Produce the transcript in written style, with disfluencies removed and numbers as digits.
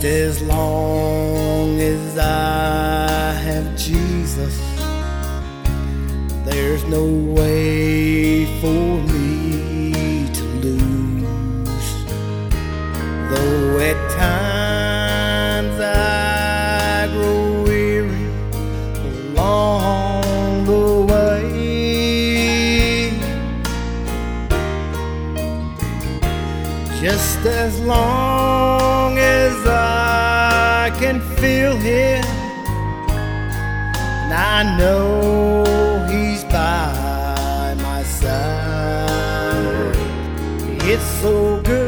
Just as long as I have Jesus, there's no way for me to lose. Though at times I grow weary along the way, just as long as I can feel Him, and I know He's by my side, it's so good